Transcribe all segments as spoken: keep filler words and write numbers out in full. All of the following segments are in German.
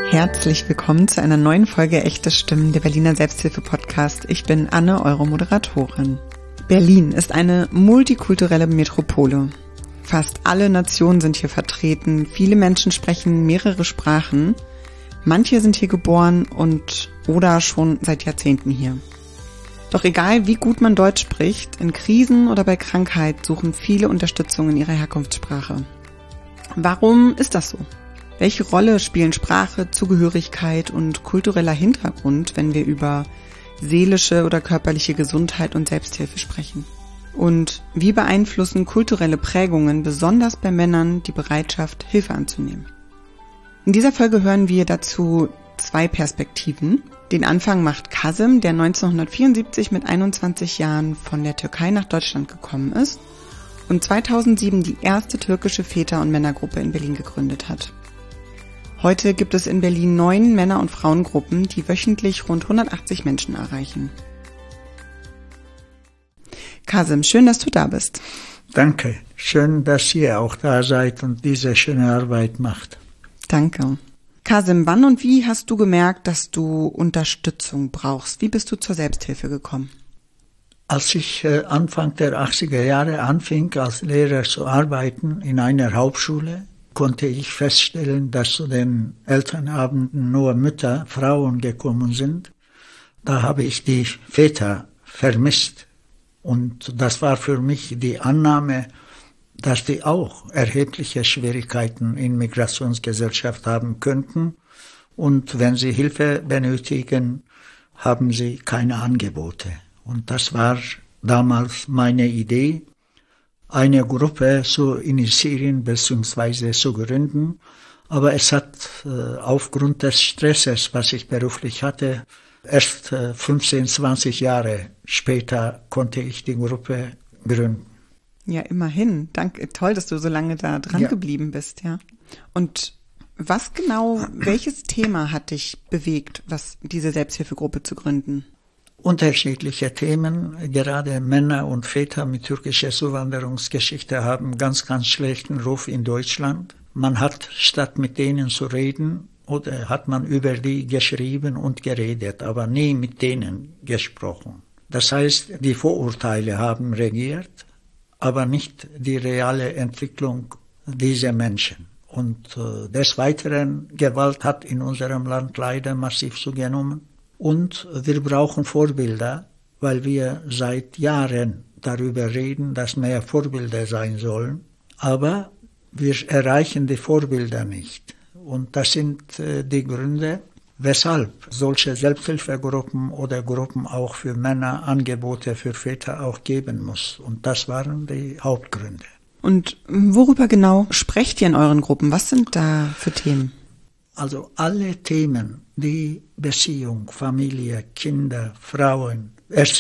Herzlich willkommen zu einer neuen Folge Echte Stimmen, der Berliner Selbsthilfe-Podcast. Ich bin Anne, eure Moderatorin. Berlin ist eine multikulturelle Metropole. Fast alle Nationen sind hier vertreten, viele Menschen sprechen mehrere Sprachen, manche sind hier geboren und oder schon seit Jahrzehnten hier. Doch egal wie gut man Deutsch spricht, in Krisen oder bei Krankheit suchen viele Unterstützung in ihrer Herkunftssprache. Warum ist das so? Welche Rolle spielen Sprache, Zugehörigkeit und kultureller Hintergrund, wenn wir über seelische oder körperliche Gesundheit und Selbsthilfe sprechen? Und wie beeinflussen kulturelle Prägungen besonders bei Männern die Bereitschaft, Hilfe anzunehmen? In dieser Folge hören wir dazu zwei Perspektiven. Den Anfang macht Kazım, der neunzehnhundertvierundsiebzig mit einundzwanzig Jahren von der Türkei nach Deutschland gekommen ist und zweitausendsieben die erste türkische Väter- und Männergruppe in Berlin gegründet hat. Heute gibt es in Berlin neun Männer- und Frauengruppen, die wöchentlich rund hundertachtzig Menschen erreichen. Kazım, schön, dass du da bist. Danke. Schön, dass ihr auch da seid und diese schöne Arbeit macht. Danke. Kazım, wann und wie hast du gemerkt, dass du Unterstützung brauchst? Wie bist du zur Selbsthilfe gekommen? Als ich äh, Anfang der achtziger Jahre anfing, als Lehrer zu arbeiten in einer Hauptschule, konnte ich feststellen, dass zu den Elternabenden nur Mütter, Frauen gekommen sind. Da habe ich die Väter vermisst. Und das war für mich die Annahme, dass die auch erhebliche Schwierigkeiten in Migrationsgesellschaft haben könnten. Und wenn sie Hilfe benötigen, haben sie keine Angebote. Und das war damals meine Idee, eine Gruppe zu initiieren bzw. zu gründen. Aber es hat äh, aufgrund des Stresses, was ich beruflich hatte, erst äh, fünfzehn, zwanzig Jahre später konnte ich die Gruppe gründen. Ja, immerhin. Danke, toll, dass du so lange da dran ja. geblieben bist, ja. Und was genau, welches Thema hat dich bewegt, was diese Selbsthilfegruppe zu gründen? Unterschiedliche Themen, gerade Männer und Väter mit türkischer Zuwanderungsgeschichte haben ganz, ganz schlechten Ruf in Deutschland. Man hat, statt mit denen zu reden, oder hat man über die geschrieben und geredet, aber nie mit denen gesprochen. Das heißt, die Vorurteile haben regiert, aber nicht die reale Entwicklung dieser Menschen. Und äh, des Weiteren, Gewalt hat in unserem Land leider massiv zugenommen. Und wir brauchen Vorbilder, weil wir seit Jahren darüber reden, dass mehr Vorbilder sein sollen. Aber wir erreichen die Vorbilder nicht. Und das sind äh, die Gründe, weshalb solche Selbsthilfegruppen oder Gruppen auch für Männer Angebote für Väter auch geben muss. Und das waren die Hauptgründe. Und worüber genau sprecht ihr in euren Gruppen? Was sind da für Themen? Also alle Themen, die Beziehung, Familie, Kinder, Frauen,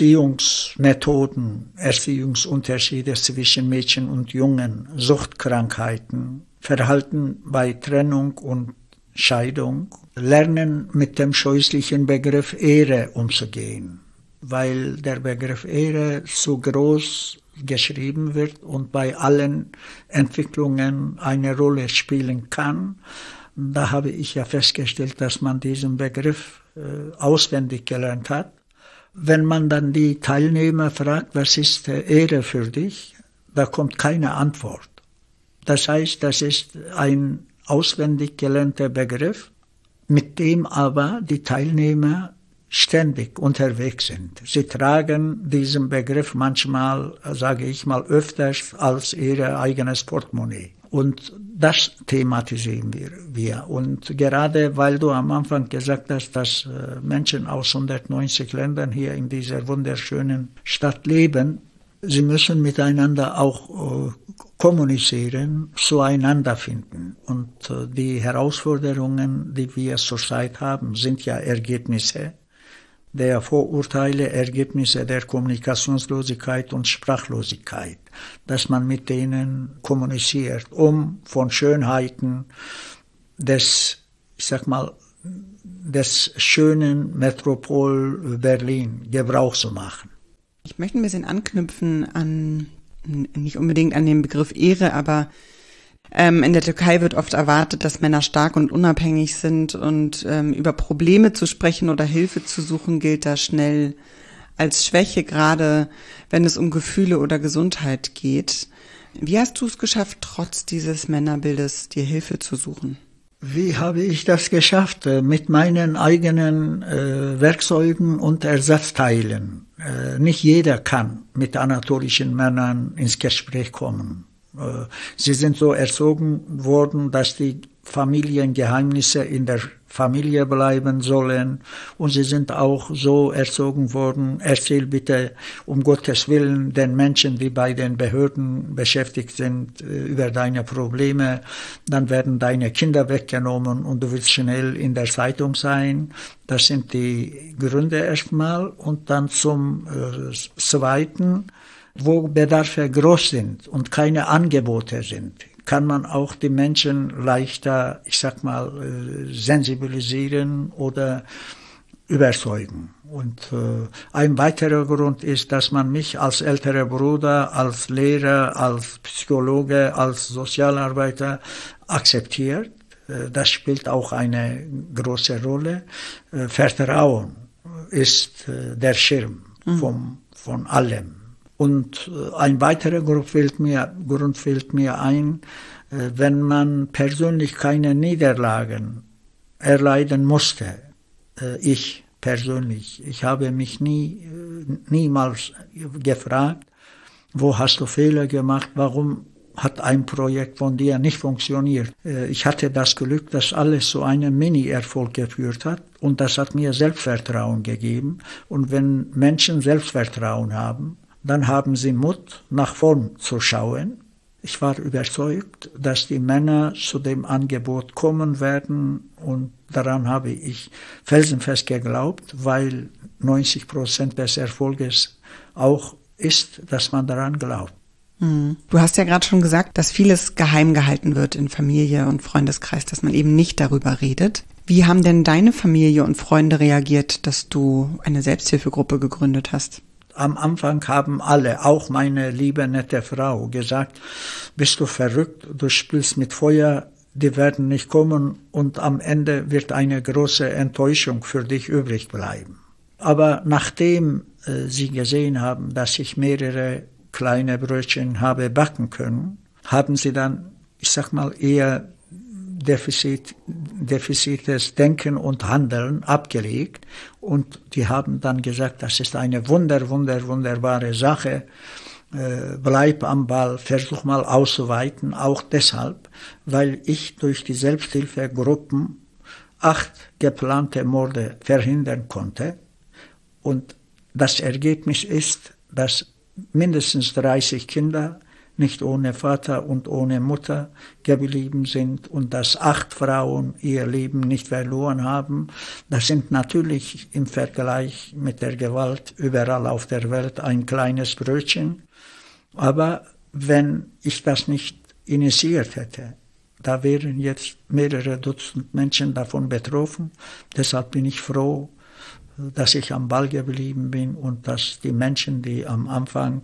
Erziehungsmethoden, Erziehungsunterschiede zwischen Mädchen und Jungen, Suchtkrankheiten, Verhalten bei Trennung und Scheidung, lernen mit dem scheußlichen Begriff Ehre umzugehen, weil der Begriff Ehre zu groß geschrieben wird und bei allen Entwicklungen eine Rolle spielen kann. Da habe ich ja festgestellt, dass man diesen Begriff äh, auswendig gelernt hat. Wenn man dann die Teilnehmer fragt, was ist Ehre für dich, da kommt keine Antwort. Das heißt, das ist ein auswendig gelernter Begriff, mit dem aber die Teilnehmer ständig unterwegs sind. Sie tragen diesen Begriff manchmal, sage ich mal, öfters als ihr eigenes Portemonnaie. Und das thematisieren wir, wir. Und gerade weil du am Anfang gesagt hast, dass Menschen aus hundertneunzig Ländern hier in dieser wunderschönen Stadt leben, sie müssen miteinander auch äh, kommunizieren, zueinander finden. Und äh, die Herausforderungen, die wir zurzeit haben, sind ja Ergebnisse der Vorurteile, Ergebnisse der Kommunikationslosigkeit und Sprachlosigkeit, dass man mit denen kommuniziert, um von Schönheiten des, ich sag mal, des schönen Metropol Berlin Gebrauch zu machen. Ich möchte ein bisschen anknüpfen an, nicht unbedingt an den Begriff Ehre, aber Ähm, in der Türkei wird oft erwartet, dass Männer stark und unabhängig sind und ähm, über Probleme zu sprechen oder Hilfe zu suchen gilt da schnell als Schwäche, gerade wenn es um Gefühle oder Gesundheit geht. Wie hast du es geschafft, trotz dieses Männerbildes dir Hilfe zu suchen? Wie habe ich das geschafft? Mit meinen eigenen äh, Werkzeugen und Ersatzteilen. Äh, nicht jeder kann mit anatolischen Männern ins Gespräch kommen. Äh, sie sind so erzogen worden, dass die Familiengeheimnisse in der Familie bleiben sollen. Und sie sind auch so erzogen worden, erzähl bitte um Gottes Willen den Menschen, die bei den Behörden beschäftigt sind, über deine Probleme. Dann werden deine Kinder weggenommen und du willst schnell in der Zeitung sein. Das sind die Gründe erstmal. Und dann zum äh, Zweiten, wo Bedarfe groß sind und keine Angebote sind, kann man auch die Menschen leichter, ich sag mal, sensibilisieren oder überzeugen. Und äh, ein weiterer Grund ist, dass man mich als älterer Bruder, als Lehrer, als Psychologe, als Sozialarbeiter akzeptiert. Äh, das spielt auch eine große Rolle. Äh, Vertrauen ist äh, der Schirm mhm. vom, von allem. Und ein weiterer Grund fällt mir, Grund fällt mir ein, wenn man persönlich keine Niederlagen erleiden musste. Ich persönlich, ich habe mich nie, niemals gefragt, wo hast du Fehler gemacht, warum hat ein Projekt von dir nicht funktioniert. Ich hatte das Glück, dass alles so einen Mini-Erfolg geführt hat und das hat mir Selbstvertrauen gegeben. Und wenn Menschen Selbstvertrauen haben, dann haben sie Mut, nach vorn zu schauen. Ich war überzeugt, dass die Männer zu dem Angebot kommen werden und daran habe ich felsenfest geglaubt, weil neunzig Prozent des Erfolges auch ist, dass man daran glaubt. Du hast ja gerade schon gesagt, dass vieles geheim gehalten wird in Familie und Freundeskreis, dass man eben nicht darüber redet. Wie haben denn deine Familie und Freunde reagiert, dass du eine Selbsthilfegruppe gegründet hast? Am Anfang haben alle, auch meine liebe, nette Frau, gesagt, bist du verrückt, du spielst mit Feuer, die werden nicht kommen und am Ende wird eine große Enttäuschung für dich übrig bleiben. Aber nachdem äh, sie gesehen haben, dass ich mehrere kleine Brötchen habe backen können, haben sie dann, ich sag mal, eher Defizit, defizites Denken und Handeln abgelegt und die haben dann gesagt, das ist eine wunder, wunder, wunderbare Sache, äh, bleib am Ball, versuch mal auszuweiten, auch deshalb, weil ich durch die Selbsthilfegruppen acht geplante Morde verhindern konnte und das Ergebnis ist, dass mindestens dreißig Kinder nicht ohne Vater und ohne Mutter geblieben sind und dass acht Frauen ihr Leben nicht verloren haben. Das sind natürlich im Vergleich mit der Gewalt überall auf der Welt ein kleines Brötchen. Aber wenn ich das nicht initiiert hätte, da wären jetzt mehrere Dutzend Menschen davon betroffen. Deshalb bin ich froh, dass ich am Ball geblieben bin und dass die Menschen, die am Anfang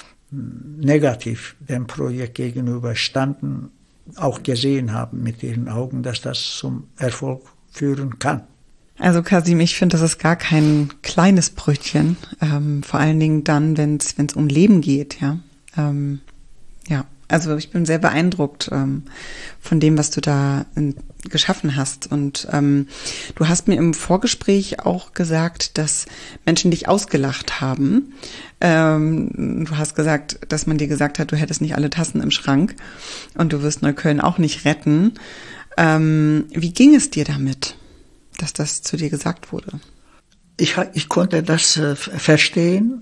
negativ dem Projekt gegenüber standen, auch gesehen haben mit ihren Augen, dass das zum Erfolg führen kann. Also Kasim, ich finde, das ist gar kein kleines Brötchen, ähm, vor allen Dingen dann, wenn es wenn es um Leben geht, ja. Ähm, ja, also ich bin sehr beeindruckt ähm, von dem, was du da in, geschaffen hast. Und ähm, du hast mir im Vorgespräch auch gesagt, dass Menschen dich ausgelacht haben. Ähm, du hast gesagt, dass man dir gesagt hat, du hättest nicht alle Tassen im Schrank und du wirst Neukölln auch nicht retten. Ähm, wie ging es dir damit, dass das zu dir gesagt wurde? Ich, ich konnte das äh, verstehen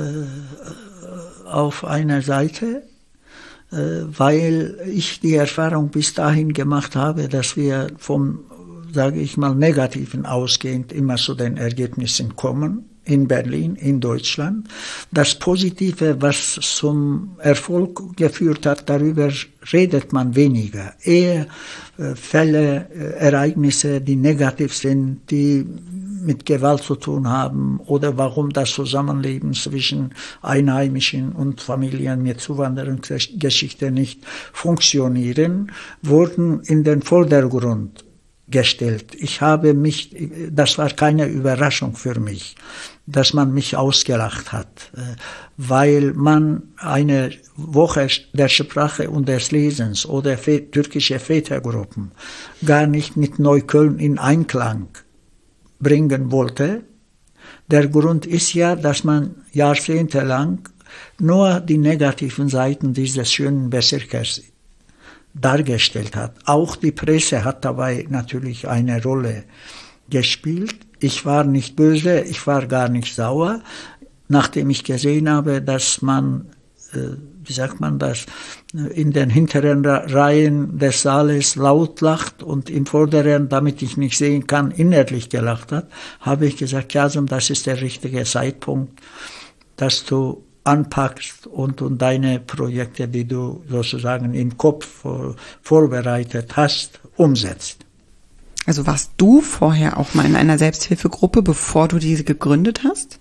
äh, auf einer Seite, äh, weil ich die Erfahrung bis dahin gemacht habe, dass wir vom, sage ich mal, Negativen ausgehend immer zu den Ergebnissen kommen. In Berlin, in Deutschland. Das Positive, was zum Erfolg geführt hat, darüber redet man weniger. Eher äh, Fälle, äh, Ereignisse, die negativ sind, die mit Gewalt zu tun haben oder warum das Zusammenleben zwischen Einheimischen und Familien mit Zuwanderungsgeschichte nicht funktionieren, wurden in den Vordergrund gestellt. Ich habe mich, das war keine Überraschung für mich, dass man mich ausgelacht hat, weil man eine Woche der Sprache und des Lesens oder türkische Vätergruppen gar nicht mit Neukölln in Einklang bringen wollte. Der Grund ist ja, dass man jahrzehntelang nur die negativen Seiten dieses schönen Bezirkes dargestellt hat. Auch die Presse hat dabei natürlich eine Rolle gespielt. Ich war nicht böse, ich war gar nicht sauer, nachdem ich gesehen habe, dass man, äh, wie sagt man das, in den hinteren Reihen des Saales laut lacht und im vorderen, damit ich nicht sehen kann, innerlich gelacht hat, habe ich gesagt, Kazım, das ist der richtige Zeitpunkt, dass du anpackst und, und deine Projekte, die du sozusagen im Kopf vorbereitet hast, umsetzt. Also warst du vorher auch mal in einer Selbsthilfegruppe, bevor du diese gegründet hast?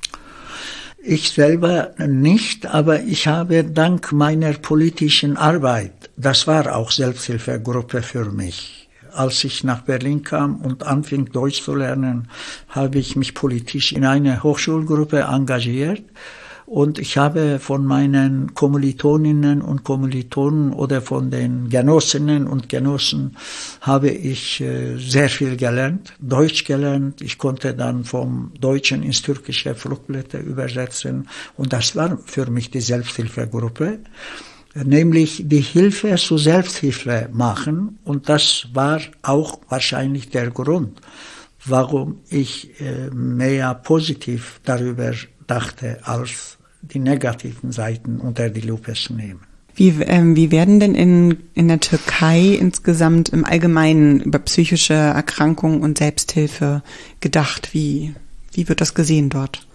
Ich selber nicht, aber ich habe dank meiner politischen Arbeit, das war auch Selbsthilfegruppe für mich. Als ich nach Berlin kam und anfing Deutsch zu lernen, habe ich mich politisch in eine Hochschulgruppe engagiert. Und ich habe von meinen Kommilitoninnen und Kommilitonen oder von den Genossinnen und Genossen habe ich äh, sehr viel gelernt, Deutsch gelernt. Ich konnte dann vom Deutschen ins Türkische Flugblätter übersetzen. Und das war für mich die Selbsthilfegruppe, nämlich die Hilfe zur Selbsthilfe machen. Und das war auch wahrscheinlich der Grund, warum ich äh, mehr positiv darüber dachte, als die negativen Seiten unter die Lupe zu nehmen. Wie, ähm, wie werden denn in, in der Türkei insgesamt im Allgemeinen über psychische Erkrankungen und Selbsthilfe gedacht? Wie, wie wird das gesehen dort?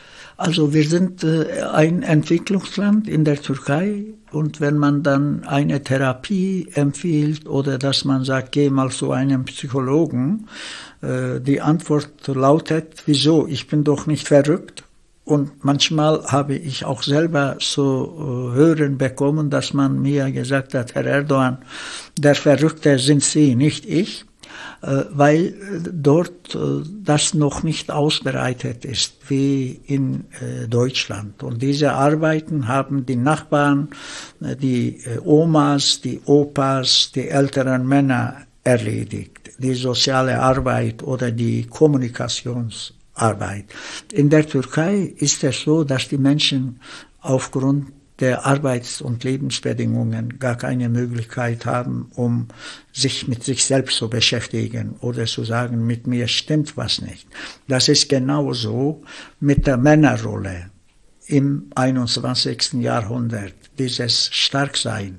Also wir sind äh, ein Entwicklungsland in der Türkei und wenn man dann eine Therapie empfiehlt oder dass man sagt, geh mal zu einem Psychologen, äh, die Antwort lautet, wieso, ich bin doch nicht verrückt. Und manchmal habe ich auch selber so äh, hören bekommen, dass man mir gesagt hat, Herr Erdoğan, der Verrückte sind Sie, nicht ich, äh, weil dort äh, das noch nicht ausbreitet ist wie in äh, Deutschland. Und diese Arbeiten haben die Nachbarn, äh, die äh, Omas, die Opas, die älteren Männer erledigt. Die soziale Arbeit oder die Kommunikationsarbeit. Arbeit. In der Türkei ist es so, dass die Menschen aufgrund der Arbeits- und Lebensbedingungen gar keine Möglichkeit haben, um sich mit sich selbst zu beschäftigen oder zu sagen, mit mir stimmt was nicht. Das ist genauso mit der Männerrolle im einundzwanzigsten Jahrhundert, dieses Starksein.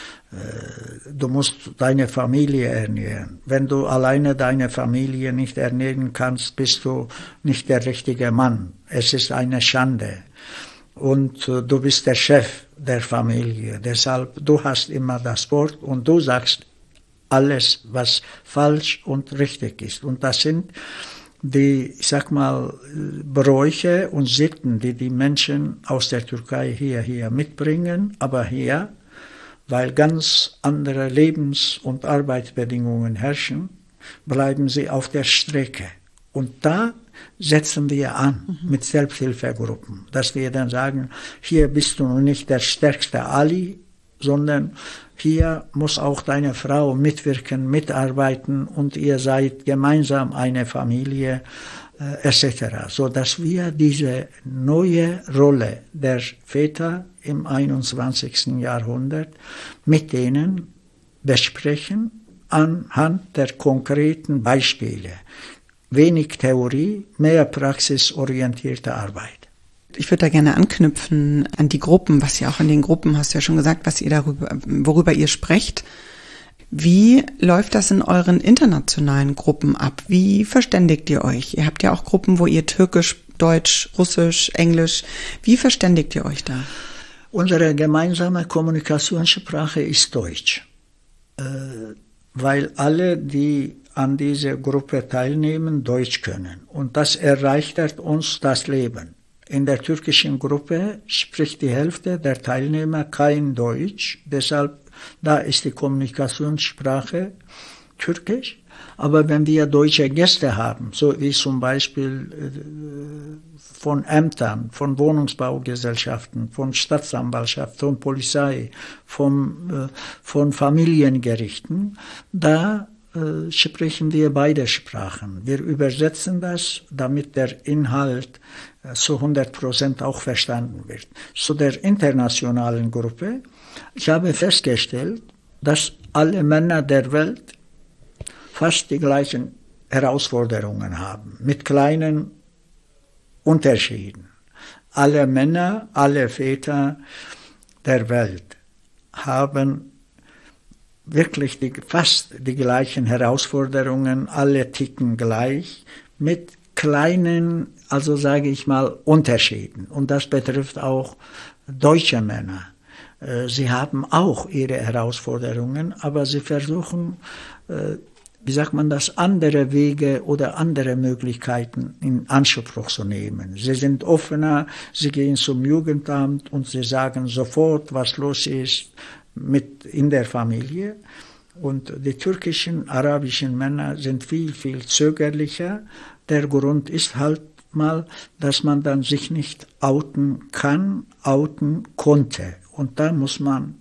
Du musst deine Familie ernähren. Wenn du alleine deine Familie nicht ernähren kannst, bist du nicht der richtige Mann. Es ist eine Schande. Und du bist der Chef der Familie. Deshalb, du hast immer das Wort und du sagst alles, was falsch und richtig ist. Und das sind die, ich sag mal, Bräuche und Sitten, die die Menschen aus der Türkei hier, hier mitbringen, aber hier, weil ganz andere Lebens- und Arbeitsbedingungen herrschen, bleiben sie auf der Strecke. Und da setzen wir an mhm. mit Selbsthilfegruppen, dass wir dann sagen, hier bist du nicht der stärkste Ali, sondern hier muss auch deine Frau mitwirken, mitarbeiten und ihr seid gemeinsam eine Familie, äh, et cetera, so dass wir diese neue Rolle der Väter im einundzwanzigsten Jahrhundert mit denen besprechen anhand der konkreten Beispiele. Wenig Theorie, mehr praxisorientierte Arbeit. Ich würde da gerne anknüpfen an die Gruppen, was ihr auch in den Gruppen, hast du ja schon gesagt, was ihr darüber, worüber ihr sprecht. Wie läuft das in euren internationalen Gruppen ab? Wie verständigt ihr euch? Ihr habt ja auch Gruppen, wo ihr Türkisch, Deutsch, Russisch, Englisch, wie verständigt ihr euch da? Unsere gemeinsame Kommunikationssprache ist Deutsch, äh, weil alle, die an dieser Gruppe teilnehmen, Deutsch können. Und das erleichtert uns das Leben. In der türkischen Gruppe spricht die Hälfte der Teilnehmer kein Deutsch, deshalb da ist die Kommunikationssprache Türkisch. Aber wenn wir deutsche Gäste haben, so wie zum Beispiel von Ämtern, von Wohnungsbaugesellschaften, von Staatsanwaltschaft, von Polizei, von, von Familiengerichten, da äh, sprechen wir beide Sprachen. Wir übersetzen das, damit der Inhalt äh, zu hundert Prozent auch verstanden wird. Zu der internationalen Gruppe, ich habe festgestellt, dass alle Männer der Welt fast die gleichen Herausforderungen haben, mit kleinen Unterschieden. Alle Männer, alle Väter der Welt haben wirklich die, fast die gleichen Herausforderungen, alle ticken gleich, mit kleinen, also sage ich mal, Unterschieden. Und das betrifft auch deutsche Männer. Sie haben auch ihre Herausforderungen, aber sie versuchen, wie sagt man das, andere Wege oder andere Möglichkeiten in Anspruch zu nehmen. Sie sind offener, sie gehen zum Jugendamt und sie sagen sofort, was los ist mit in der Familie. Und die türkischen, arabischen Männer sind viel, viel zögerlicher. Der Grund ist halt mal, dass man dann sich nicht outen kann, outen konnte. Und da muss man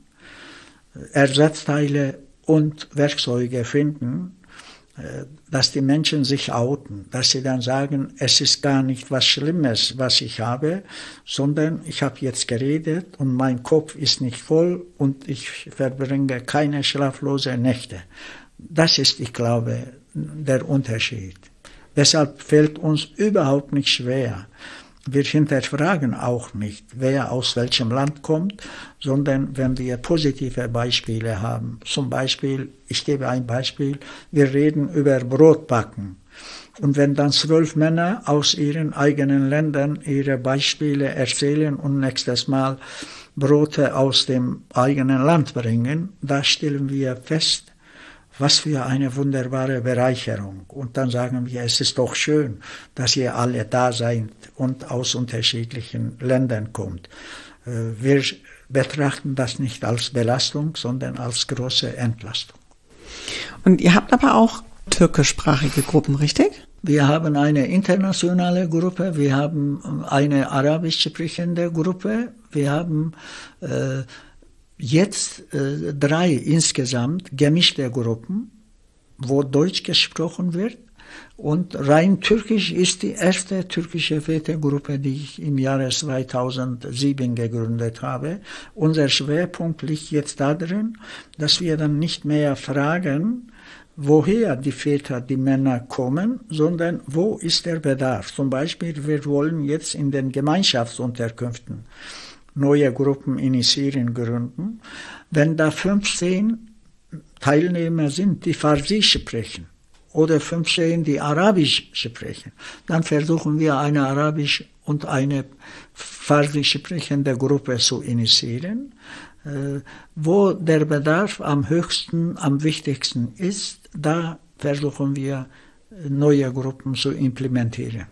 Ersatzteile und Werkzeuge finden, dass die Menschen sich outen, dass sie dann sagen, es ist gar nicht was Schlimmes, was ich habe, sondern ich habe jetzt geredet und mein Kopf ist nicht voll und ich verbringe keine schlaflosen Nächte. Das ist, ich glaube, der Unterschied. Deshalb fällt uns überhaupt nicht schwer. Wir hinterfragen auch nicht, wer aus welchem Land kommt, sondern wenn wir positive Beispiele haben. Zum Beispiel, ich gebe ein Beispiel, wir reden über Brotbacken. Und wenn dann zwölf Männer aus ihren eigenen Ländern ihre Beispiele erzählen und nächstes Mal Brote aus dem eigenen Land bringen, da stellen wir fest, was für eine wunderbare Bereicherung. Und dann sagen wir, es ist doch schön, dass ihr alle da seid und aus unterschiedlichen Ländern kommt. Wir betrachten das nicht als Belastung, sondern als große Entlastung. Und ihr habt aber auch türkischsprachige Gruppen, richtig? Wir haben eine internationale Gruppe, wir haben eine arabisch sprechende Gruppe, wir haben äh, jetzt äh, drei insgesamt gemischte Gruppen, wo Deutsch gesprochen wird. Und rein türkisch ist die erste türkische Vätergruppe, die ich im Jahre zweitausendsieben gegründet habe. Unser Schwerpunkt liegt jetzt darin, dass wir dann nicht mehr fragen, woher die Väter, die Männer kommen, sondern wo ist der Bedarf. Zum Beispiel, wir wollen jetzt in den Gemeinschaftsunterkünften neue Gruppen initiieren, gründen. Wenn da fünfzehn Teilnehmer sind, die Farsi sprechen, oder fünfzehn, die Arabisch sprechen, dann versuchen wir eine Arabisch und eine Farsi sprechende Gruppe zu initiieren, äh, wo der Bedarf am höchsten, am wichtigsten ist, da versuchen wir neue Gruppen zu implementieren.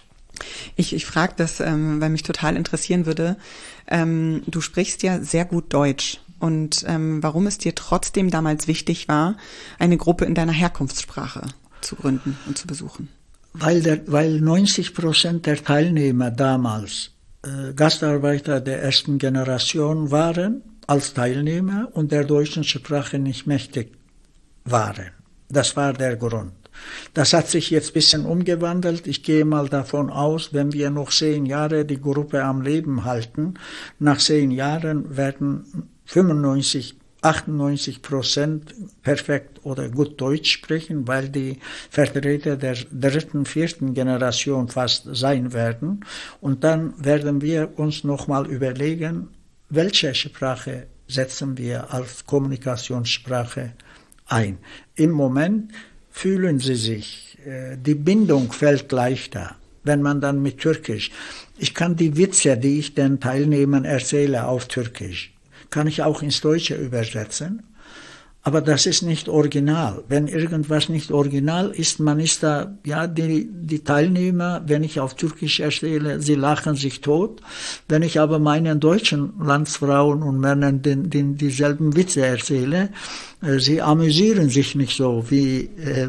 Ich, ich frage das, ähm, weil mich total interessieren würde. Ähm, du sprichst ja sehr gut Deutsch. Und ähm, warum es dir trotzdem damals wichtig war, eine Gruppe in deiner Herkunftssprache zu gründen und zu besuchen? Weil, der, weil neunzig Prozent der Teilnehmer damals äh, Gastarbeiter der ersten Generation waren als Teilnehmer und der deutschen Sprache nicht mächtig waren. Das war der Grund. Das hat sich jetzt ein bisschen umgewandelt. Ich gehe mal davon aus, wenn wir noch zehn Jahre die Gruppe am Leben halten, nach zehn Jahren werden fünfundneunzig, achtundneunzig Prozent perfekt oder gut Deutsch sprechen, weil die Vertreter der dritten, vierten Generation fast sein werden. Und dann werden wir uns nochmal überlegen, welche Sprache setzen wir als Kommunikationssprache ein. Im Moment fühlen sie sich, die Bindung fällt leichter, wenn man dann mit Türkisch, ich kann die Witze, die ich den Teilnehmern erzähle auf Türkisch, kann ich auch ins Deutsche übersetzen, Aber das ist nicht original. Wenn irgendwas nicht original ist, man ist da, ja, die, die Teilnehmer, wenn ich auf Türkisch erzähle, sie lachen sich tot. Wenn ich aber meinen deutschen Landsfrauen und Männern den, den, dieselben Witze erzähle, äh, sie amüsieren sich nicht so wie äh,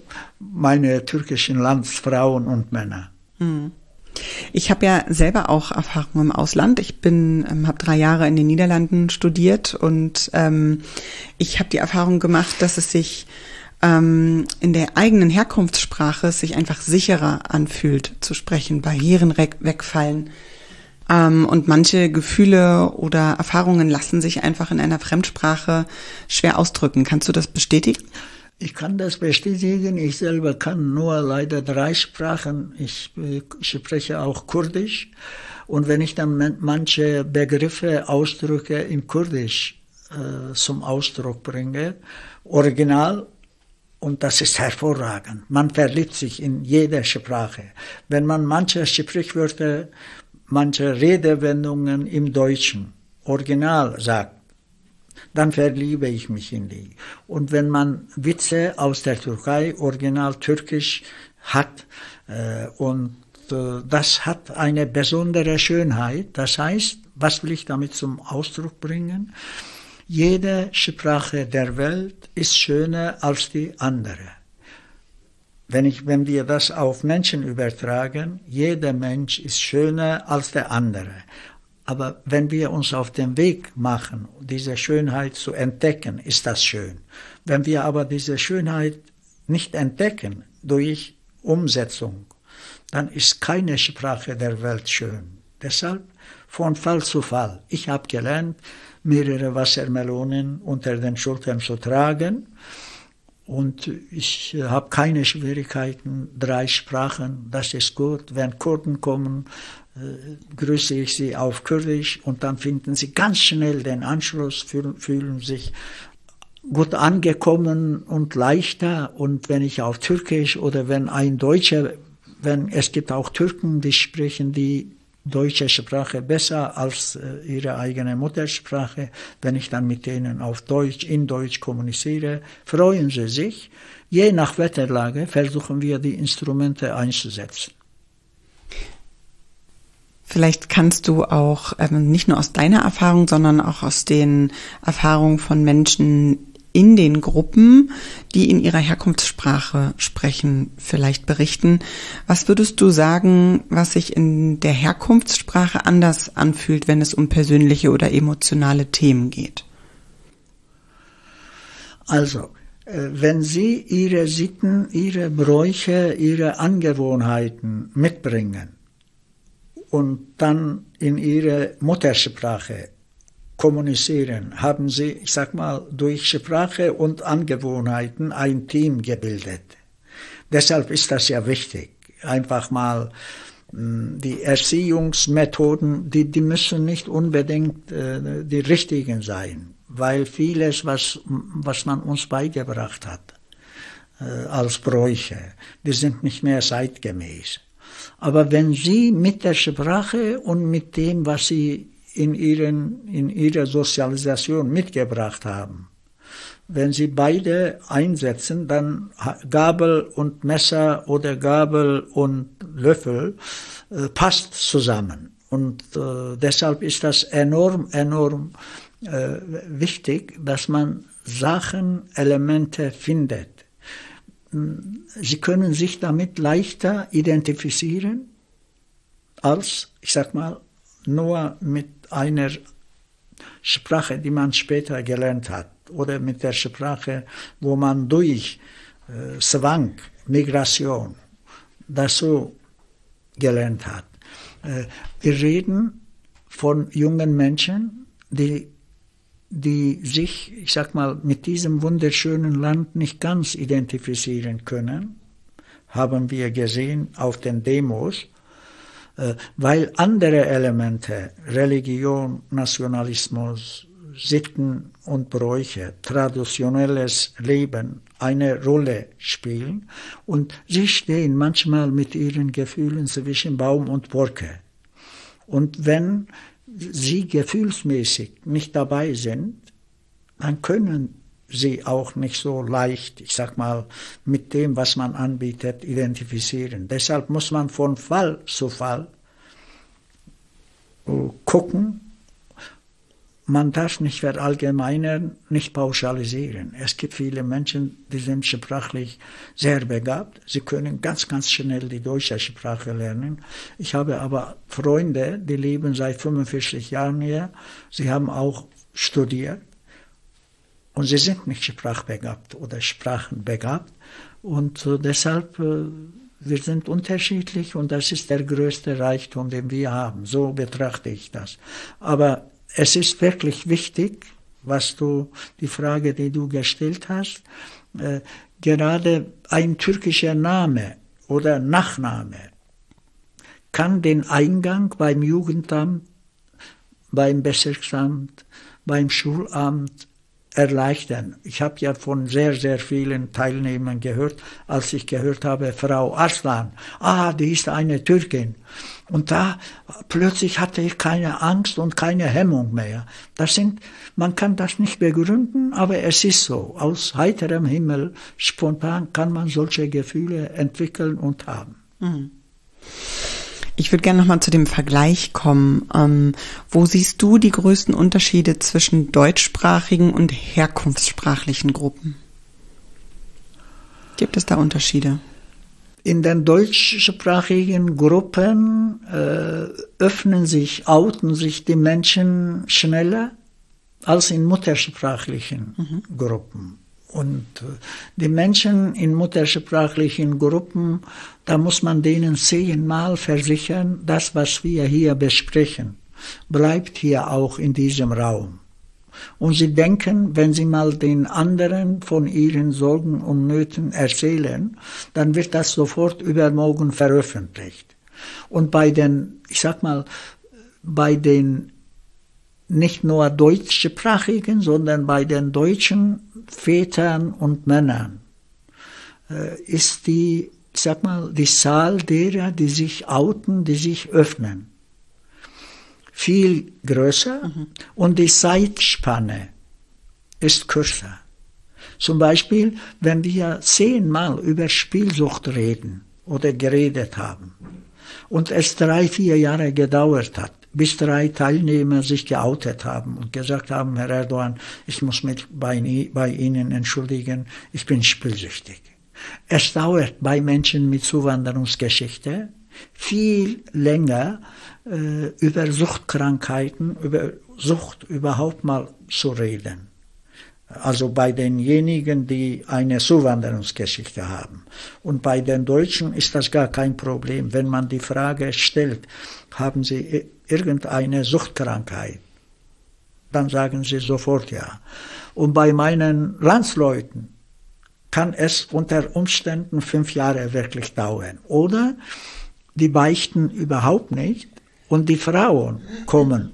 meine türkischen Landsfrauen und Männer. Hm. Ich habe ja selber auch Erfahrungen im Ausland. Ich bin, ähm, habe drei Jahre in den Niederlanden studiert und ähm, ich habe die Erfahrung gemacht, dass es sich ähm, in der eigenen Herkunftssprache sich einfach sicherer anfühlt zu sprechen, Barrieren re- wegfallen ähm, und manche Gefühle oder Erfahrungen lassen sich einfach in einer Fremdsprache schwer ausdrücken. Kannst du das bestätigen? Ich kann das bestätigen. Ich selber kann nur leider drei Sprachen. Ich, ich spreche auch Kurdisch. Und wenn ich dann manche Begriffe, Ausdrücke in Kurdisch äh, zum Ausdruck bringe, original, und das ist hervorragend. Man verliebt sich in jede Sprache. Wenn man manche Sprichwörter, manche Redewendungen im Deutschen original sagt, dann verliebe ich mich in die. Und wenn man Witze aus der Türkei, original türkisch hat, äh, und äh, das hat eine besondere Schönheit, das heißt, was will ich damit zum Ausdruck bringen? Jede Sprache der Welt ist schöner als die andere. Wenn, ich, wenn wir das auf Menschen übertragen, jeder Mensch ist schöner als der andere. Aber wenn wir uns auf den Weg machen, diese Schönheit zu entdecken, ist das schön. Wenn wir aber diese Schönheit nicht entdecken durch Umsetzung, dann ist keine Sprache der Welt schön. Deshalb von Fall zu Fall. Ich habe gelernt, mehrere Wassermelonen unter den Schultern zu tragen. Und ich habe keine Schwierigkeiten, drei Sprachen, das ist gut. Wenn Kurden kommen, äh, grüße ich sie auf Kurdisch und dann finden sie ganz schnell den Anschluss, fühlen, fühlen sich gut angekommen und leichter. Und wenn ich auf Türkisch oder wenn ein Deutscher, wenn es gibt auch Türken, die sprechen die deutsche Sprache besser als äh, ihre eigene Muttersprache. Wenn ich dann mit denen auf Deutsch, in Deutsch kommuniziere, freuen sie sich. Je nach Wetterlage versuchen wir, die Instrumente einzusetzen. Vielleicht kannst du auch ähm, nicht nur aus deiner Erfahrung, sondern auch aus den Erfahrungen von Menschen in den Gruppen, die in ihrer Herkunftssprache sprechen, vielleicht berichten. Was würdest du sagen, was sich in der Herkunftssprache anders anfühlt, wenn es um persönliche oder emotionale Themen geht? Also, wenn Sie Ihre Sitten, Ihre Bräuche, Ihre Angewohnheiten mitbringen und dann in Ihre Muttersprache kommunizieren, haben Sie, ich sag mal, durch Sprache und Angewohnheiten ein Team gebildet. Deshalb ist das ja wichtig. Einfach mal die Erziehungsmethoden, die, die müssen nicht unbedingt äh, die richtigen sein, weil vieles, was, was man uns beigebracht hat, äh, als Bräuche, die sind nicht mehr zeitgemäß. Aber wenn Sie mit der Sprache und mit dem, was Sie in, ihren, in ihrer Sozialisation mitgebracht haben, wenn Sie beide einsetzen, dann Gabel und Messer oder Gabel und Löffel äh, passt zusammen. Und äh, deshalb ist das enorm, enorm äh, wichtig, dass man Sachen, Elemente findet. Sie können sich damit leichter identifizieren als, ich sag mal, nur mit einer Sprache, die man später gelernt hat, oder mit der Sprache, wo man durch äh, Zwang, Migration dazu gelernt hat. Äh, wir reden von jungen Menschen, die, die sich, ich sag mal, mit diesem wunderschönen Land nicht ganz identifizieren können, haben wir gesehen auf den Demos, äh, weil andere Elemente, Religion, Nationalismus, Sitten und Bräuche, traditionelles Leben eine Rolle spielen und sie stehen manchmal mit ihren Gefühlen zwischen Baum und Borke. Und wenn sie gefühlsmäßig nicht dabei sind, dann können sie auch nicht so leicht, ich sag mal, mit dem, was man anbietet, identifizieren. Deshalb muss man von Fall zu Fall gucken. Man darf nicht verallgemeinern, nicht pauschalisieren. Es gibt viele Menschen, die sind sprachlich sehr begabt. Sie können ganz, ganz schnell die deutsche Sprache lernen. Ich habe aber Freunde, die leben seit fünfundvierzig Jahren hier. Sie haben auch studiert. Und sie sind nicht sprachbegabt oder sprachenbegabt. Und äh, deshalb, äh, wir sind unterschiedlich und das ist der größte Reichtum, den wir haben. So betrachte ich das. Aber es ist wirklich wichtig, was du, die Frage, die du gestellt hast, äh, gerade ein türkischer Name oder Nachname kann den Eingang beim Jugendamt, beim Bezirksamt, beim Schulamt erleichtern. Ich habe ja von sehr, sehr vielen Teilnehmern gehört, als ich gehört habe, Frau Arslan, ah, die ist eine Türkin. Und da plötzlich hatte ich keine Angst und keine Hemmung mehr. Das sind, man kann das nicht begründen, aber es ist so. Aus heiterem Himmel, spontan kann man solche Gefühle entwickeln und haben. Mhm. Ich würde gerne nochmal zu dem Vergleich kommen. Ähm, wo siehst du die größten Unterschiede zwischen deutschsprachigen und herkunftssprachlichen Gruppen? Gibt es da Unterschiede? In den deutschsprachigen Gruppen äh, öffnen sich, outen sich die Menschen schneller als in muttersprachlichen mhm. Gruppen. Und die Menschen in muttersprachlichen Gruppen, da muss man denen zehnmal versichern, das, was wir hier besprechen, bleibt hier auch in diesem Raum. Und sie denken, wenn sie mal den anderen von ihren Sorgen und Nöten erzählen, dann wird das sofort übermorgen veröffentlicht. Und bei den, ich sag mal, bei den nicht nur deutschsprachigen, sondern bei den deutschen Vätern und Männern äh, ist die, ich sag mal, die Zahl derer, die sich outen, die sich öffnen, viel größer mhm. und die Zeitspanne ist kürzer. Zum Beispiel, wenn wir zehnmal über Spielsucht reden oder geredet haben und es drei, vier Jahre gedauert hat, bis drei Teilnehmer sich geoutet haben und gesagt haben, Herr Erdogan, ich muss mich bei, bei Ihnen entschuldigen, ich bin spielsüchtig. Es dauert bei Menschen mit Zuwanderungsgeschichte viel länger, äh, über Suchtkrankheiten, über Sucht überhaupt mal zu reden. Also bei denjenigen, die eine Zuwanderungsgeschichte haben. Und bei den Deutschen ist das gar kein Problem. Wenn man die Frage stellt, haben sie irgendeine Suchtkrankheit, dann sagen sie sofort ja. Und bei meinen Landsleuten kann es unter Umständen fünf Jahre wirklich dauern. Oder die beichten überhaupt nicht und die Frauen kommen,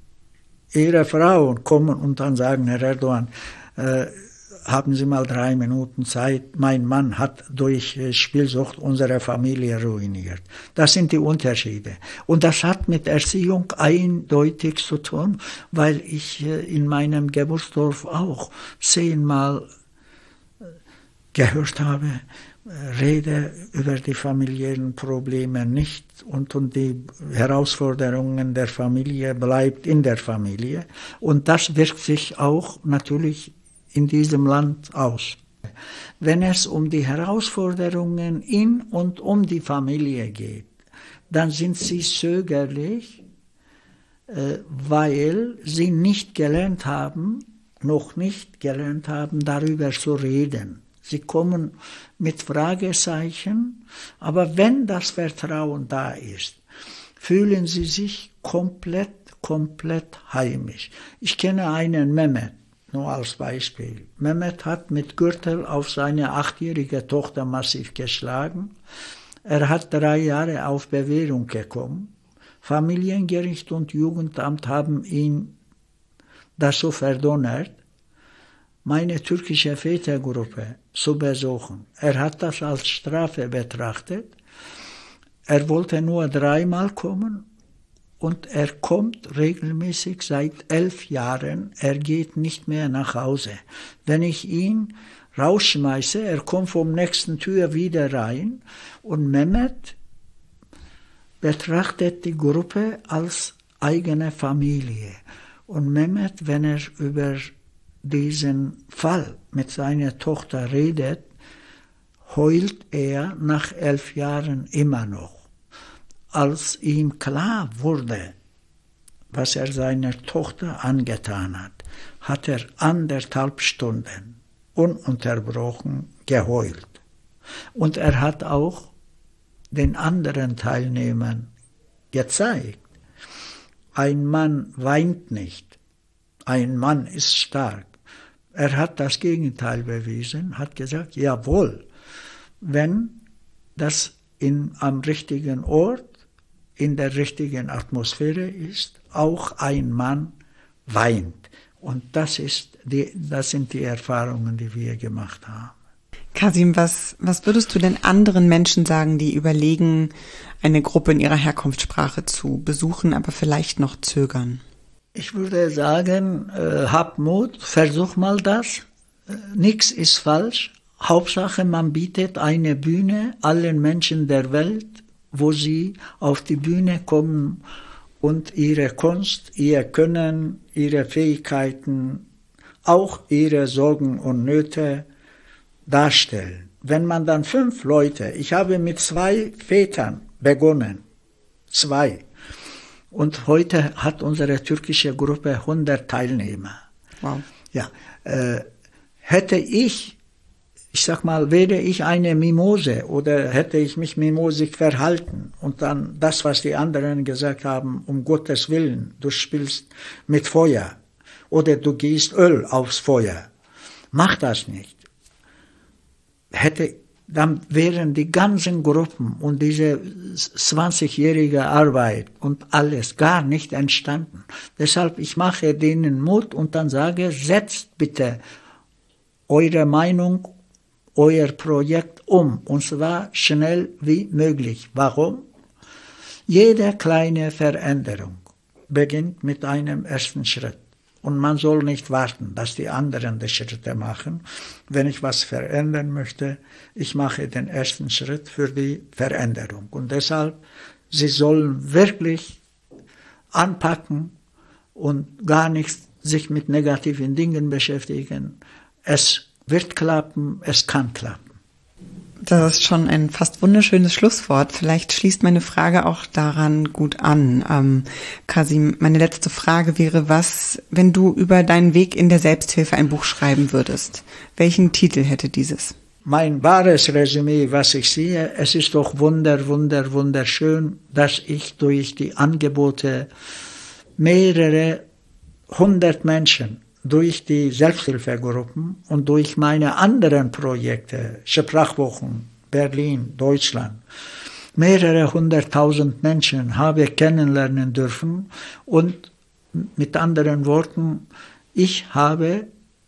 ihre Frauen kommen und dann sagen, Herr Erdogan, äh, haben Sie mal drei Minuten Zeit, mein Mann hat durch äh, Spielsucht unsere Familie ruiniert. Das sind die Unterschiede. Und das hat mit Erziehung eindeutig zu tun, weil ich äh, in meinem Geburtsdorf auch zehnmal äh, gehört habe, rede über die familiären Probleme nicht und, und die Herausforderungen der Familie bleibt in der Familie. Und das wirkt sich auch natürlich in diesem Land aus. Wenn es um die Herausforderungen in und um die Familie geht, dann sind sie zögerlich, äh, weil sie nicht gelernt haben, noch nicht gelernt haben, darüber zu reden. Sie kommen mit Fragezeichen, aber wenn das Vertrauen da ist, fühlen sie sich komplett, komplett heimisch. Ich kenne einen Mehmet, nur als Beispiel. Mehmet hat mit Gürtel auf seine achtjährige Tochter massiv geschlagen. Er hat drei Jahre auf Bewährung bekommen. Familiengericht und Jugendamt haben ihn dazu verdonnert, meine türkische Vätergruppe zu besuchen. Er hat das als Strafe betrachtet. Er wollte nur dreimal kommen und er kommt regelmäßig seit elf Jahren. Er geht nicht mehr nach Hause. Wenn ich ihn rausschmeiße, er kommt vom nächsten Tür wieder rein und Mehmet betrachtet die Gruppe als eigene Familie. Und Mehmet, wenn er über diesen Fall mit seiner Tochter redet, heult er nach elf Jahren immer noch. Als ihm klar wurde, was er seiner Tochter angetan hat, hat er anderthalb Stunden ununterbrochen geheult. Und er hat auch den anderen Teilnehmern gezeigt, ein Mann weint nicht, ein Mann ist stark. Er hat das Gegenteil bewiesen, hat gesagt, jawohl, wenn das in, am richtigen Ort, in der richtigen Atmosphäre ist, auch ein Mann weint. Und das, ist die, das sind die Erfahrungen, die wir gemacht haben. Kasim, was, was würdest du denn anderen Menschen sagen, die überlegen, eine Gruppe in ihrer Herkunftssprache zu besuchen, aber vielleicht noch zögern? Ich würde sagen, äh, hab Mut, versuch mal das. Äh, nichts ist falsch. Hauptsache, man bietet eine Bühne allen Menschen der Welt, wo sie auf die Bühne kommen und ihre Kunst, ihr Können, ihre Fähigkeiten, auch ihre Sorgen und Nöte darstellen. Wenn man dann fünf Leute, ich habe mit zwei Vätern begonnen, zwei, und heute hat unsere türkische Gruppe hundert Teilnehmer. Wow. Ja, äh, hätte ich, ich sag mal, wäre ich eine Mimose oder hätte ich mich mimosig verhalten und dann das, was die anderen gesagt haben, um Gottes Willen, du spielst mit Feuer oder du gießt Öl aufs Feuer, mach das nicht. Hätte, dann wären die ganzen Gruppen und diese zwanzigjährige Arbeit und alles gar nicht entstanden. Deshalb, ich mache denen Mut und dann sage, setzt bitte eure Meinung, euer Projekt um, und zwar schnell wie möglich. Warum? Jede kleine Veränderung beginnt mit einem ersten Schritt. Und man soll nicht warten, dass die anderen die Schritte machen. Wenn ich was verändern möchte, ich mache den ersten Schritt für die Veränderung. Und deshalb, sie sollen wirklich anpacken und gar nicht sich mit negativen Dingen beschäftigen. Es wird klappen, es kann klappen. Das ist schon ein fast wunderschönes Schlusswort. Vielleicht schließt meine Frage auch daran gut an. Ähm, Kasim, meine letzte Frage wäre, was, wenn du über deinen Weg in der Selbsthilfe ein Buch schreiben würdest? Welchen Titel hätte dieses? Mein wahres Resümee, was ich sehe, es ist doch wunder, wunder, wunderschön, dass ich durch die Angebote mehrere hundert Menschen, durch die Selbsthilfegruppen und durch meine anderen Projekte, Sprachwochen, Berlin, Deutschland, mehrere hunderttausend Menschen habe kennenlernen dürfen. Und mit anderen Worten, ich habe,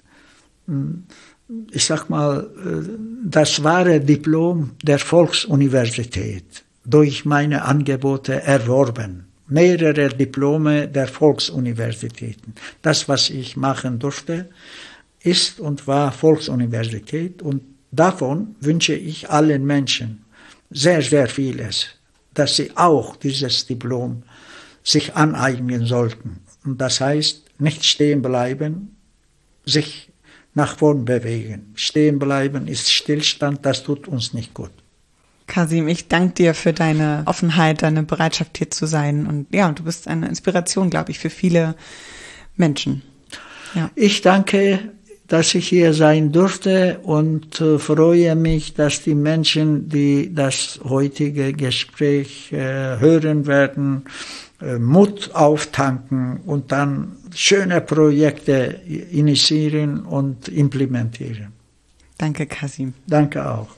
ich sag mal, das wahre Diplom der Volksuniversität durch meine Angebote erworben. Mehrere Diplome der Volksuniversitäten. Das, was ich machen durfte, ist und war Volksuniversität. Und davon wünsche ich allen Menschen sehr, sehr vieles, dass sie auch dieses Diplom sich aneignen sollten. Und das heißt, nicht stehen bleiben, sich nach vorn bewegen. Stehen bleiben ist Stillstand, das tut uns nicht gut. Kasim, ich danke dir für deine Offenheit, deine Bereitschaft hier zu sein. Und ja, du bist eine Inspiration, glaube ich, für viele Menschen. Ja. Ich danke, dass ich hier sein durfte und äh, freue mich, dass die Menschen, die das heutige Gespräch äh, hören werden, äh, Mut auftanken und dann schöne Projekte initiieren und implementieren. Danke, Kasim. Danke auch.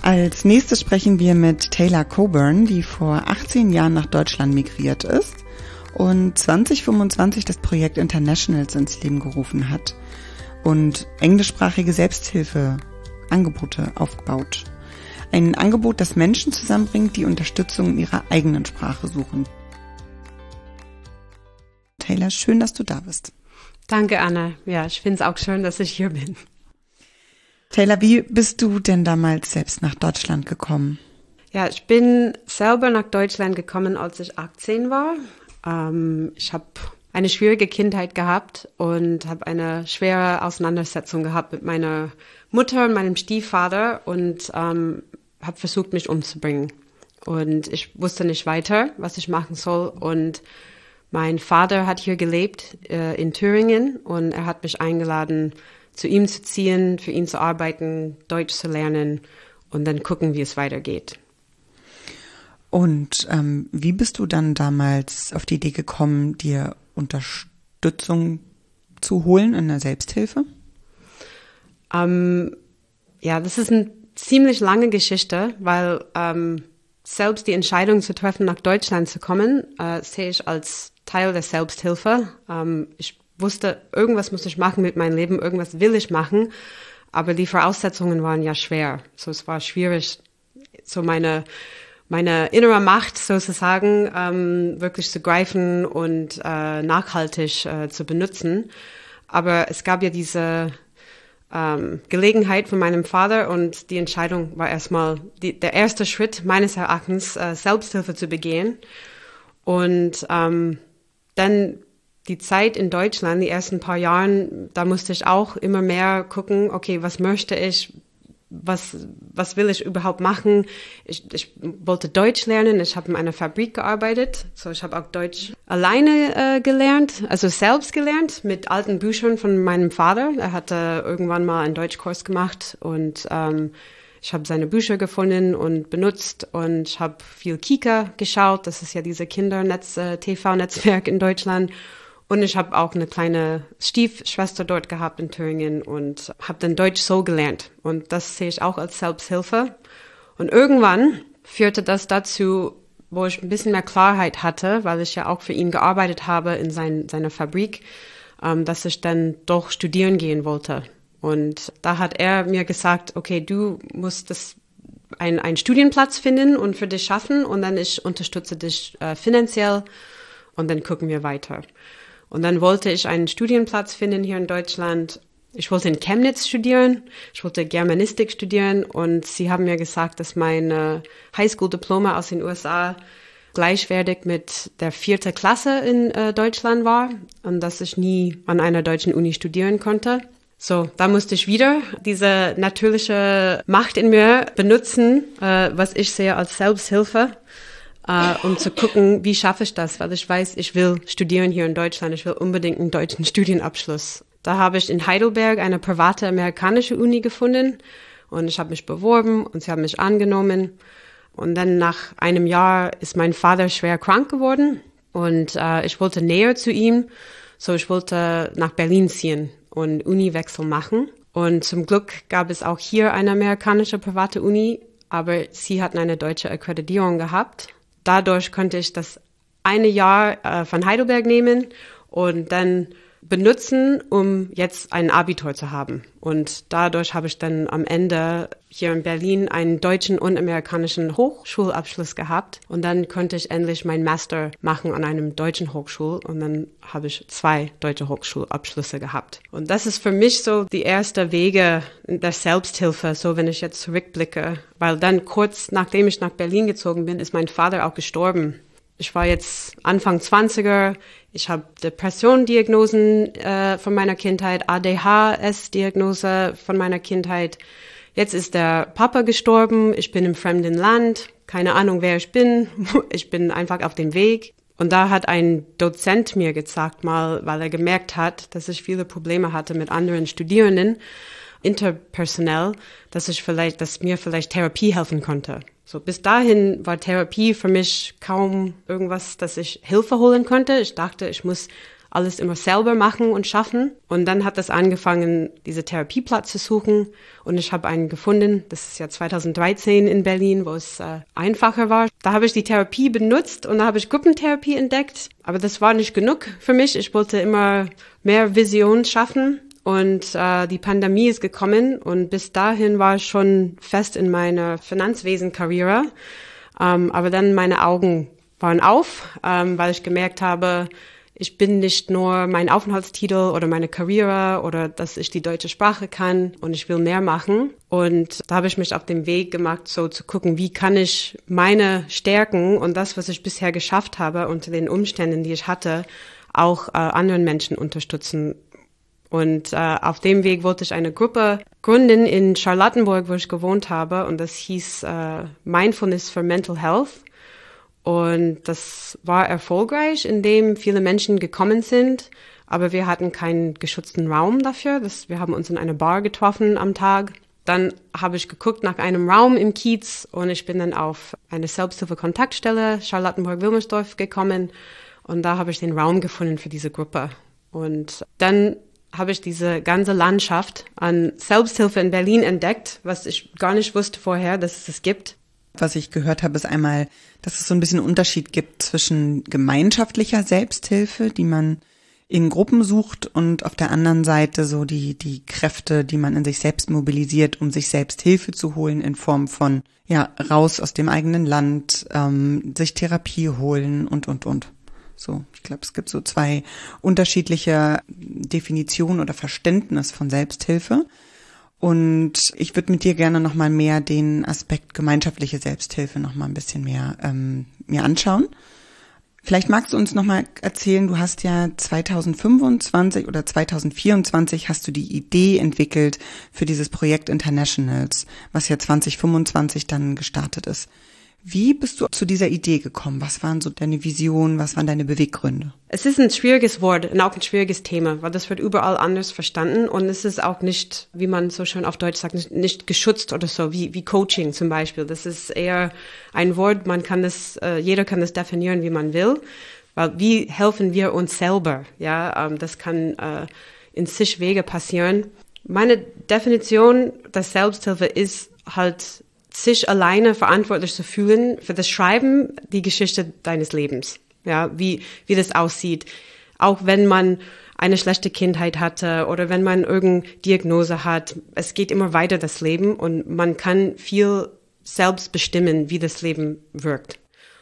Als nächstes sprechen wir mit Taylor Coburn, die vor achtzehn Jahren nach Deutschland migriert ist und zwanzig fünfundzwanzig das Projekt Internationals ins Leben gerufen hat und englischsprachige Selbsthilfeangebote aufgebaut. Ein Angebot, das Menschen zusammenbringt, die Unterstützung in ihrer eigenen Sprache suchen. Taylor, schön, dass du da bist. Danke, Anna. Ja, ich finde es auch schön, dass ich hier bin. Taylor, wie bist du denn damals selbst nach Deutschland gekommen? Ja, ich bin selber nach Deutschland gekommen, als ich achtzehn war. Ähm, ich habe eine schwierige Kindheit gehabt und habe eine schwere Auseinandersetzung gehabt mit meiner Mutter und meinem Stiefvater und ähm, habe versucht, mich umzubringen. Und ich wusste nicht weiter, was ich machen soll. Und mein Vater hat hier gelebt äh, in Thüringen und er hat mich eingeladen, zu ihm zu ziehen, für ihn zu arbeiten, Deutsch zu lernen und dann gucken, wie es weitergeht. Und ähm, wie bist du dann damals auf die Idee gekommen, dir Unterstützung zu holen in der Selbsthilfe? Ähm, ja, das ist eine ziemlich lange Geschichte, weil ähm, selbst die Entscheidung zu treffen, nach Deutschland zu kommen, äh, sehe ich als Teil der Selbsthilfe. Ähm, ich wusste, irgendwas muss ich machen mit meinem Leben, irgendwas will ich machen, aber die Voraussetzungen waren ja schwer. So, es war schwierig, so meine meine innere Macht sozusagen ähm, wirklich zu greifen und äh, nachhaltig äh, zu benutzen. Aber es gab ja diese ähm, Gelegenheit von meinem Vater und die Entscheidung war erstmal die, der erste Schritt meines Erachtens, äh, Selbsthilfe zu begehen. Und ähm, dann die Zeit in Deutschland, die ersten paar Jahren, da musste ich auch immer mehr gucken, okay, was möchte ich, was was will ich überhaupt machen? Ich, ich wollte Deutsch lernen, ich habe in einer Fabrik gearbeitet, so ich habe auch Deutsch alleine äh, gelernt, also selbst gelernt, mit alten Büchern von meinem Vater. Er hatte irgendwann mal einen Deutschkurs gemacht und ähm, ich habe seine Bücher gefunden und benutzt und ich habe viel Kika geschaut, das ist ja diese Kindernetz-T V-Netzwerk in Deutschland. Und ich habe auch eine kleine Stiefschwester dort gehabt in Thüringen und habe dann Deutsch so gelernt. Und das sehe ich auch als Selbsthilfe. Und irgendwann führte das dazu, wo ich ein bisschen mehr Klarheit hatte, weil ich ja auch für ihn gearbeitet habe in sein, seiner Fabrik, ähm, dass ich dann doch studieren gehen wollte. Und da hat er mir gesagt, okay, du musst das ein, einen Studienplatz finden und für dich schaffen und dann ich unterstütze dich äh, finanziell und dann gucken wir weiter. Und dann wollte ich einen Studienplatz finden hier in Deutschland. Ich wollte in Chemnitz studieren, ich wollte Germanistik studieren und sie haben mir gesagt, dass mein Highschool-Diploma aus den U S A gleichwertig mit der vierten Klasse in äh, Deutschland war und dass ich nie an einer deutschen Uni studieren konnte. So, da musste ich wieder diese natürliche Macht in mir benutzen, äh, was ich sehe als Selbsthilfe. Uh, um zu gucken, wie schaffe ich das, weil ich weiß, ich will studieren hier in Deutschland, ich will unbedingt einen deutschen Studienabschluss. Da habe ich in Heidelberg eine private amerikanische Uni gefunden und ich habe mich beworben und sie haben mich angenommen. Und dann nach einem Jahr ist mein Vater schwer krank geworden und uh, ich wollte näher zu ihm, so ich wollte nach Berlin ziehen und Uniwechsel machen. Und zum Glück gab es auch hier eine amerikanische private Uni, aber sie hatten eine deutsche Akkreditierung gehabt. Dadurch konnte ich das eine Jahr äh, von Heidelberg nehmen und dann benutzen, um jetzt ein Abitur zu haben. Und dadurch habe ich dann am Ende hier in Berlin einen deutschen und amerikanischen Hochschulabschluss gehabt. Und dann konnte ich endlich meinen Master machen an einem deutschen Hochschul. Und dann habe ich zwei deutsche Hochschulabschlüsse gehabt. Und das ist für mich so die erste Wege der Selbsthilfe, so wenn ich jetzt zurückblicke. Weil dann kurz nachdem ich nach Berlin gezogen bin, ist mein Vater auch gestorben. Ich war jetzt Anfang zwanziger, ich habe Depression-Diagnosen äh, von meiner Kindheit, A D H S-Diagnose von meiner Kindheit. Jetzt ist der Papa gestorben, ich bin im fremden Land, keine Ahnung, wer ich bin, ich bin einfach auf dem Weg. Und da hat ein Dozent mir gesagt mal, weil er gemerkt hat, dass ich viele Probleme hatte mit anderen Studierenden, interpersonell, dass ich vielleicht, dass mir vielleicht Therapie helfen konnte. So, bis dahin war Therapie für mich kaum irgendwas, dass ich Hilfe holen konnte. Ich dachte, ich muss alles immer selber machen und schaffen. Und dann hat das angefangen, diese Therapieplatz zu suchen. Und ich habe einen gefunden, das ist ja zweitausenddreizehn in Berlin, wo es äh, einfacher war. Da habe ich die Therapie benutzt und da habe ich Gruppentherapie entdeckt. Aber das war nicht genug für mich. Ich wollte immer mehr Vision schaffen. Und äh, die Pandemie ist gekommen und bis dahin war ich schon fest in meiner Finanzwesen-Karriere. Ähm, aber dann meine Augen waren auf, ähm, weil ich gemerkt habe, ich bin nicht nur mein Aufenthaltstitel oder meine Karriere oder dass ich die deutsche Sprache kann und ich will mehr machen. Und da habe ich mich auf den Weg gemacht, so zu gucken, wie kann ich meine Stärken und das, was ich bisher geschafft habe unter den Umständen, die ich hatte, auch äh, anderen Menschen unterstützen. Und äh, auf dem Weg wollte ich eine Gruppe gründen in Charlottenburg, wo ich gewohnt habe. Und das hieß äh, Mindfulness for Mental Health. Und das war erfolgreich, indem viele Menschen gekommen sind. Aber wir hatten keinen geschützten Raum dafür. Das, wir haben uns in einer Bar getroffen am Tag. Dann habe ich geguckt nach einem Raum im Kiez und ich bin dann auf eine Selbsthilfe-Kontaktstelle Charlottenburg-Wilmersdorf gekommen. Und da habe ich den Raum gefunden für diese Gruppe. Und dann habe ich diese ganze Landschaft an Selbsthilfe in Berlin entdeckt, was ich gar nicht wusste vorher, dass es es gibt. Was ich gehört habe, ist einmal, dass es so ein bisschen Unterschied gibt zwischen gemeinschaftlicher Selbsthilfe, die man in Gruppen sucht, und auf der anderen Seite so die die Kräfte, die man in sich selbst mobilisiert, um sich selbst Hilfe zu holen in Form von ja raus aus dem eigenen Land, ähm, sich Therapie holen und und und. So, ich glaube, es gibt so zwei unterschiedliche Definitionen oder Verständnis von Selbsthilfe. Und ich würde mit dir gerne noch mal mehr den Aspekt gemeinschaftliche Selbsthilfe noch mal ein bisschen mehr ähm, mir anschauen. Vielleicht magst du uns noch mal erzählen, du hast ja zweitausendfünfundzwanzig oder zweitausendvierundzwanzig hast du die Idee entwickelt für dieses Projekt Internationals, was ja zwanzig fünfundzwanzig dann gestartet ist. Wie bist du zu dieser Idee gekommen? Was waren so deine Visionen? Was waren deine Beweggründe? Es ist ein schwieriges Wort und auch ein schwieriges Thema, weil das wird überall anders verstanden und es ist auch nicht, wie man so schön auf Deutsch sagt, nicht, nicht geschützt oder so, wie, wie Coaching zum Beispiel. Das ist eher ein Wort, man kann das, äh, jeder kann das definieren, wie man will, weil wie helfen wir uns selber? Ja, ähm, das kann äh, in zig Wege passieren. Meine Definition der Selbsthilfe ist halt, sich alleine verantwortlich zu fühlen für das Schreiben, die Geschichte deines Lebens, ja, wie, wie das aussieht. Auch wenn man eine schlechte Kindheit hatte oder wenn man irgendeine Diagnose hat, es geht immer weiter das Leben und man kann viel selbst bestimmen, wie das Leben wirkt.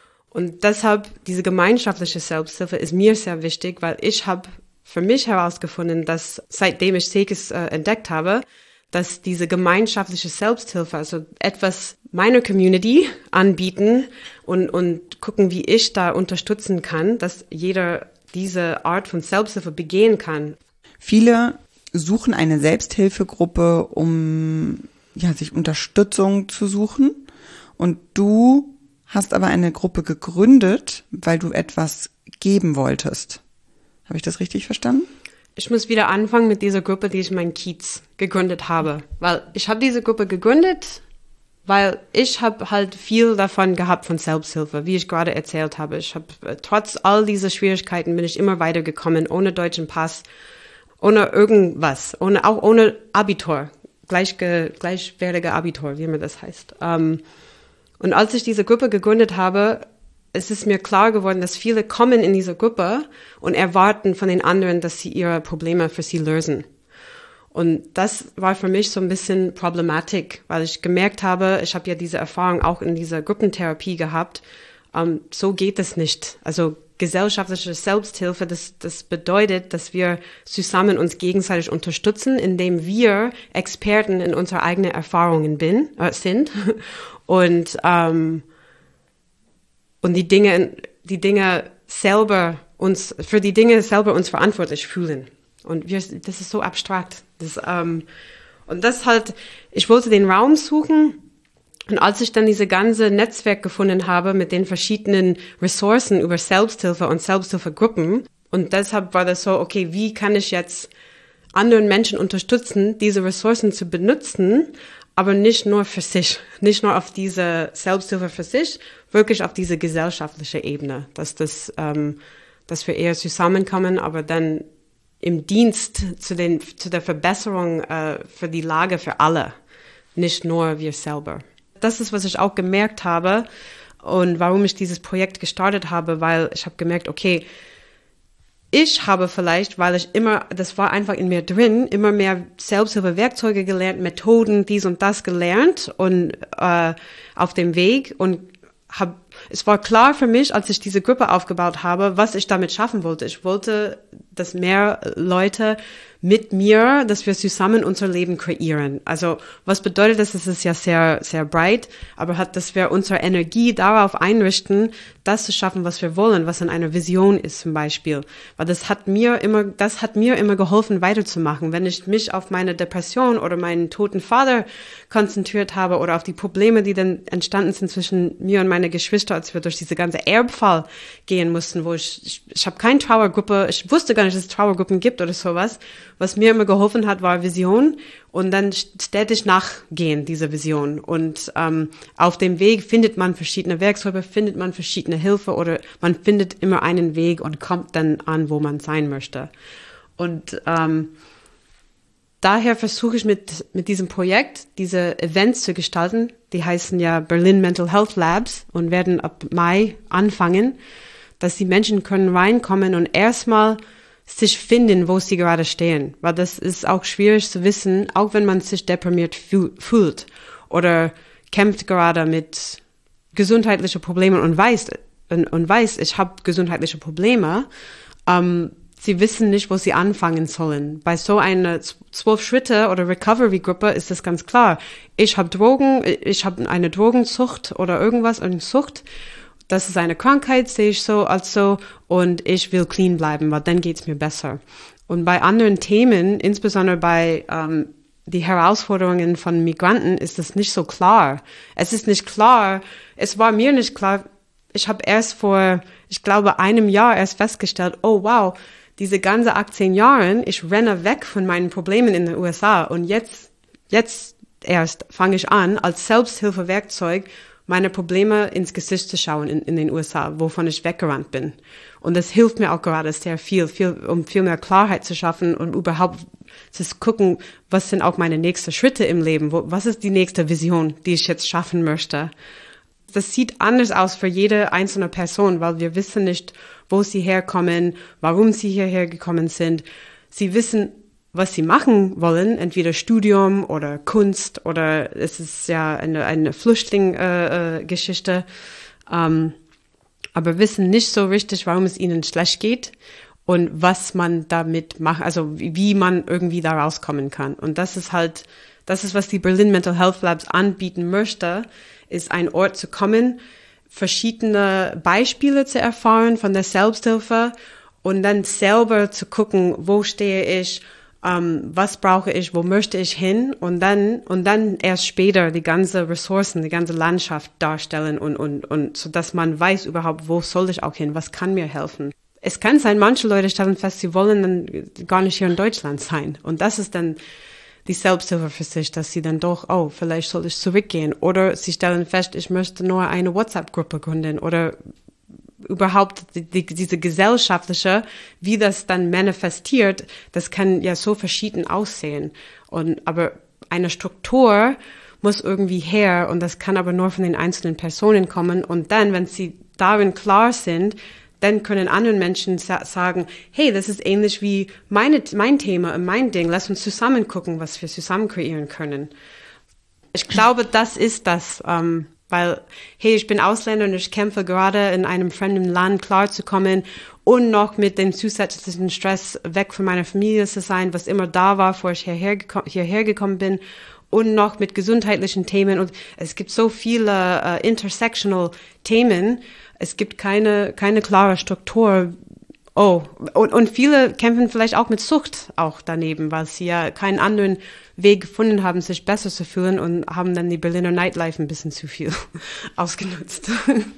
Und deshalb, diese gemeinschaftliche Selbsthilfe ist mir sehr wichtig, weil ich habe für mich herausgefunden, dass seitdem ich Sekes äh, entdeckt habe, dass diese gemeinschaftliche Selbsthilfe, also etwas meiner Community anbieten und, und gucken, wie ich da unterstützen kann, dass jeder diese Art von Selbsthilfe begehen kann. Viele suchen eine Selbsthilfegruppe, um ja, sich Unterstützung zu suchen. Und du hast aber eine Gruppe gegründet, weil du etwas geben wolltest. Habe ich das richtig verstanden? Ich muss wieder anfangen mit dieser Gruppe, die ich in meinem Kiez gegründet habe. Weil ich habe diese Gruppe gegründet, weil ich habe halt viel davon gehabt von Selbsthilfe, wie ich gerade erzählt habe. Ich habe trotz all dieser Schwierigkeiten bin ich immer weitergekommen, ohne deutschen Pass, ohne irgendwas, ohne, auch ohne Abitur, gleichge, gleichwertige Abitur, wie man das heißt. Um, und als ich diese Gruppe gegründet habe, es ist mir klar geworden, dass viele kommen in diese Gruppe und erwarten von den anderen, dass sie ihre Probleme für sie lösen. Und das war für mich so ein bisschen Problematik, weil ich gemerkt habe, ich habe ja diese Erfahrung auch in dieser Gruppentherapie gehabt, um, so geht es nicht. Also gesellschaftliche Selbsthilfe, das, das bedeutet, dass wir zusammen uns gegenseitig unterstützen, indem wir Experten in unserer eigenen Erfahrungen bin, äh, sind und ähm, und die Dinge, die Dinge selber uns, für die Dinge selber uns verantwortlich fühlen. Und wir, das ist so abstrakt. Das, ähm, und das halt, ich wollte den Raum suchen. Und als ich dann diese ganze Netzwerk gefunden habe mit den verschiedenen Ressourcen über Selbsthilfe und Selbsthilfegruppen, und deshalb war das so, okay, wie kann ich jetzt anderen Menschen unterstützen, diese Ressourcen zu benutzen, aber nicht nur für sich, nicht nur auf diese Selbsthilfe für sich, wirklich auf diese gesellschaftliche Ebene, dass das, ähm, dass wir eher zusammenkommen, aber dann im Dienst zu den, zu der Verbesserung äh, für die Lage für alle, nicht nur wir selber. Das ist, was ich auch gemerkt habe und warum ich dieses Projekt gestartet habe, weil ich habe gemerkt, okay, ich habe vielleicht, weil ich immer, das war einfach in mir drin, immer mehr Selbsthilfe-Werkzeuge gelernt, Methoden, dies und das gelernt und äh, auf dem Weg und hab, es war klar für mich, als ich diese Gruppe aufgebaut habe, was ich damit schaffen wollte. Ich wollte, dass mehr Leute mit mir, dass wir zusammen unser Leben kreieren. Also was bedeutet das? Es ist ja sehr, sehr breit, aber hat, dass wir unsere Energie darauf einrichten, das zu schaffen, was wir wollen, was in einer Vision ist zum Beispiel. Weil das hat mir immer, das hat mir immer geholfen, weiterzumachen. Wenn ich mich auf meine Depression oder meinen toten Vater konzentriert habe oder auf die Probleme, die dann entstanden sind zwischen mir und meine Geschwister, als wir durch diese ganze Erbfall gehen mussten, wo ich, ich, ich habe keine Trauergruppe, ich wusste gar nicht, dass es Trauergruppen gibt oder sowas. Was mir immer geholfen hat, war Vision und dann stetig nachgehen, dieser Vision. Und ähm, auf dem Weg findet man verschiedene Werkzeuge, findet man verschiedene Hilfe oder man findet immer einen Weg und kommt dann an, wo man sein möchte. Und ähm, daher versuche ich mit, mit diesem Projekt diese Events zu gestalten. Die heißen ja Berlin Mental Health Labs und werden ab Mai anfangen, dass die Menschen können reinkommen und erstmal sich finden, wo sie gerade stehen. Weil das ist auch schwierig zu wissen, auch wenn man sich deprimiert fühlt oder kämpft gerade mit gesundheitlichen Problemen und weiß, und, und weiß, ich habe gesundheitliche Probleme. Ähm, sie wissen nicht, wo sie anfangen sollen. Bei so einer zwölf Schritte oder Recovery-Gruppe ist das ganz klar. Ich habe Drogen, ich habe eine Drogensucht oder irgendwas, eine Sucht. Das ist eine Krankheit, sehe ich so als so, und ich will clean bleiben, weil dann geht's mir besser. Und bei anderen Themen, insbesondere bei ähm, die Herausforderungen von Migranten, ist das nicht so klar. Es ist nicht klar, es war mir nicht klar, ich habe erst vor, ich glaube, einem Jahr erst festgestellt, oh wow, diese ganze achtzehn Jahren, ich renne weg von meinen Problemen in den U S A und jetzt, jetzt erst fange ich an, als Selbsthilfewerkzeug meine Probleme ins Gesicht zu schauen in, in den U S A, wovon ich weggerannt bin. Und das hilft mir auch gerade sehr viel, viel, um viel mehr Klarheit zu schaffen und überhaupt zu gucken, was sind auch meine nächsten Schritte im Leben, wo, was ist die nächste Vision, die ich jetzt schaffen möchte. Das sieht anders aus für jede einzelne Person, weil wir wissen nicht, wo sie herkommen, warum sie hierher gekommen sind. Sie wissen, was sie machen wollen, entweder Studium oder Kunst oder es ist ja eine, eine Flüchtling-Geschichte, äh, ähm, aber wissen nicht so richtig, warum es ihnen schlecht geht und was man damit macht, also wie, wie man irgendwie da rauskommen kann. Und das ist halt, das ist, was die Berlin Mental Health Labs anbieten möchte, ist ein Ort zu kommen, verschiedene Beispiele zu erfahren von der Selbsthilfe und dann selber zu gucken, wo stehe ich, Um, was brauche ich, wo möchte ich hin und dann und dann erst später die ganze Ressourcen, die ganze Landschaft darstellen und und und so dass man weiß überhaupt, wo soll ich auch hin, was kann mir helfen. Es kann sein, manche Leute stellen fest, sie wollen dann gar nicht hier in Deutschland sein und das ist dann die Selbsthilfe für sich, dass sie dann doch, oh, vielleicht soll ich zurückgehen oder sie stellen fest, ich möchte nur eine WhatsApp-Gruppe gründen oder überhaupt die, die, diese gesellschaftliche, wie das dann manifestiert, das kann ja so verschieden aussehen. Und, aber eine Struktur muss irgendwie her und das kann aber nur von den einzelnen Personen kommen. Und dann, wenn sie darin klar sind, dann können andere Menschen sa- sagen, hey, das ist ähnlich wie meine, mein Thema und mein Ding. Lass uns zusammen gucken, was wir zusammen kreieren können. Ich glaube, das ist das, ähm, weil, hey, ich bin Ausländer und ich kämpfe gerade in einem fremden Land klarzukommen und noch mit dem zusätzlichen Stress weg von meiner Familie zu sein, was immer da war, bevor ich hierher, geko- hierher gekommen bin und noch mit gesundheitlichen Themen und es gibt so viele uh, intersectional Themen, es gibt keine, keine klare Struktur. Oh, und, und viele kämpfen vielleicht auch mit Sucht auch daneben, weil sie ja keinen anderen Weg gefunden haben, sich besser zu fühlen und haben dann die Berliner Nightlife ein bisschen zu viel ausgenutzt.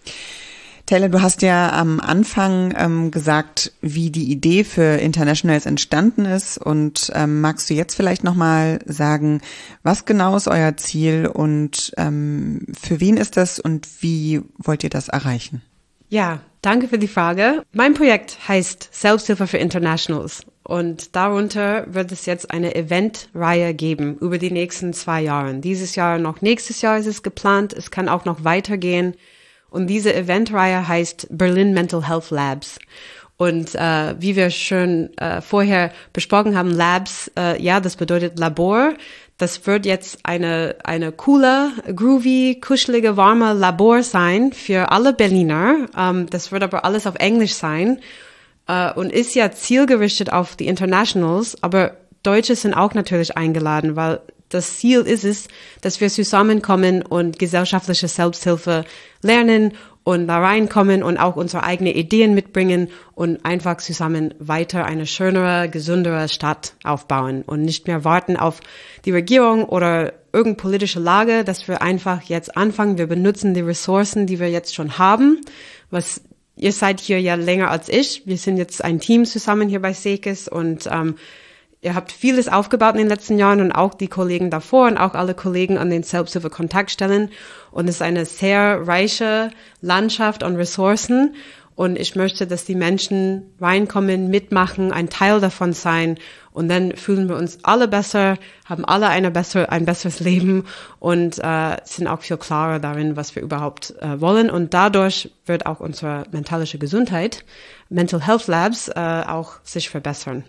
Taylor, du hast ja am Anfang ähm, gesagt, wie die Idee für Internationals entstanden ist und ähm, magst du jetzt vielleicht nochmal sagen, was genau ist euer Ziel und ähm, für wen ist das und wie wollt ihr das erreichen? Ja, danke für die Frage. Mein Projekt heißt Selbsthilfe für Internationals und darunter wird es jetzt eine Eventreihe geben über die nächsten zwei Jahre. Dieses Jahr noch nächstes Jahr ist es geplant. Es kann auch noch weitergehen. Und diese Eventreihe heißt Berlin Mental Health Labs. Und äh, wie wir schon äh, vorher besprochen haben, Labs, äh, ja, das bedeutet Labor. Das wird jetzt eine eine coole, groovy, kuschelige, warme Labor sein für alle Berliner. Ähm, das wird aber alles auf Englisch sein äh, und ist ja zielgerichtet auf die Internationals. Aber Deutsche sind auch natürlich eingeladen, weil das Ziel ist es, dass wir zusammenkommen und gesellschaftliche Selbsthilfe lernen und da reinkommen und auch unsere eigenen Ideen mitbringen und einfach zusammen weiter eine schönere, gesündere Stadt aufbauen und nicht mehr warten auf die Regierung oder irgendeine politische Lage, dass wir einfach jetzt anfangen. Wir benutzen die Ressourcen, die wir jetzt schon haben. Was ihr seid hier ja länger als ich. Wir sind jetzt ein Team zusammen hier bei Sekes und ähm, ihr habt vieles aufgebaut in den letzten Jahren und auch die Kollegen davor und auch alle Kollegen an den Selbsthilfe-Kontaktstellen. Und es ist eine sehr reiche Landschaft und Ressourcen. Und ich möchte, dass die Menschen reinkommen, mitmachen, ein Teil davon sein. Und dann fühlen wir uns alle besser, haben alle eine bessere, ein besseres Leben und äh, sind auch viel klarer darin, was wir überhaupt äh, wollen. Und dadurch wird auch unsere mentale Gesundheit, Mental Health Labs, äh, auch sich verbessern.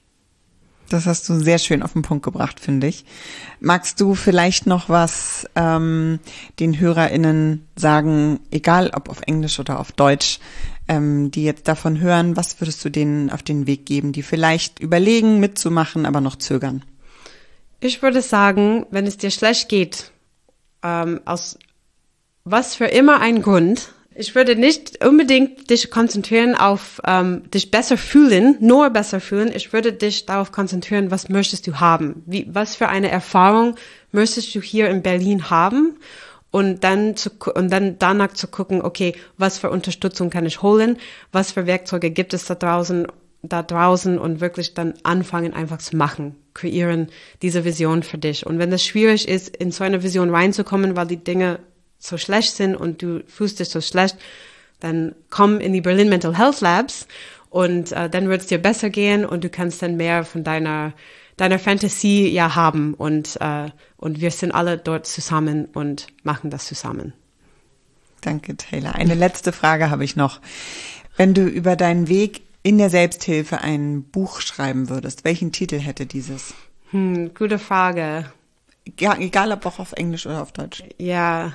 Das hast du sehr schön auf den Punkt gebracht, finde ich. Magst du vielleicht noch was ähm, den HörerInnen sagen, egal ob auf Englisch oder auf Deutsch, ähm, die jetzt davon hören, was würdest du denen auf den Weg geben, die vielleicht überlegen, mitzumachen, aber noch zögern? Ich würde sagen, wenn es dir schlecht geht, ähm, aus was für immer ein Grund, ich würde nicht unbedingt dich konzentrieren auf ähm, dich besser fühlen, nur besser fühlen. Ich würde dich darauf konzentrieren, was möchtest du haben? Wie, was für eine Erfahrung möchtest du hier in Berlin haben? Und dann zu, und dann danach zu gucken, okay, was für Unterstützung kann ich holen? Was für Werkzeuge gibt es da draußen, da draußen und wirklich dann anfangen, einfach zu machen, kreieren diese Vision für dich. Und wenn es schwierig ist, in so eine Vision reinzukommen, weil die Dinge so schlecht sind und du fühlst dich so schlecht, dann komm in die Berlin Mental Health Labs und äh, dann wird es dir besser gehen und du kannst dann mehr von deiner deiner Fantasie ja haben und äh, und wir sind alle dort zusammen und machen das zusammen. Danke, Taylor. Eine letzte Frage habe ich noch. Wenn du über deinen Weg in der Selbsthilfe ein Buch schreiben würdest, welchen Titel hätte dieses? Hm, gute Frage. Ja, egal ob auch auf Englisch oder auf Deutsch. Ja.